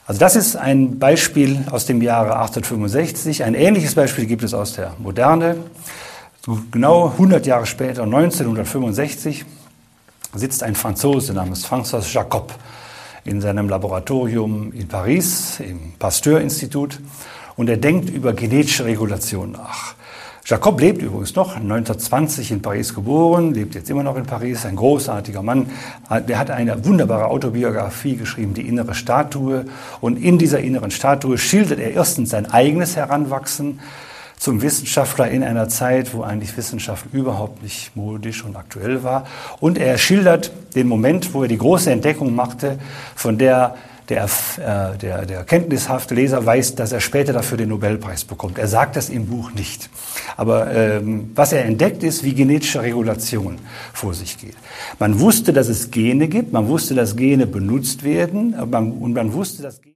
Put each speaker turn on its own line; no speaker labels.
Also das ist ein Beispiel aus dem Jahre 1865. Ein ähnliches Beispiel gibt es aus der Moderne. So genau 100 Jahre später, 1965, sitzt ein Franzose namens François Jacob in seinem Laboratorium in Paris, im Pasteur-Institut, und er denkt über genetische Regulation nach. Jacob lebt übrigens noch, 1920 in Paris geboren, lebt jetzt immer noch in Paris, ein großartiger Mann. Der hat eine wunderbare Autobiografie geschrieben, Die innere Statue. Und in dieser inneren Statue schildert er erstens sein eigenes Heranwachsen zum Wissenschaftler in einer Zeit, wo eigentlich Wissenschaft überhaupt nicht modisch und aktuell war. Und er schildert den Moment, wo er die große Entdeckung machte, von der kenntnishafte Leser weiß, dass er später dafür den Nobelpreis bekommt. Er sagt das im Buch nicht. Aber was er entdeckt ist, wie genetische Regulation vor sich geht. Man wusste, dass es Gene gibt, man wusste, dass Gene benutzt werden, und man wusste, dass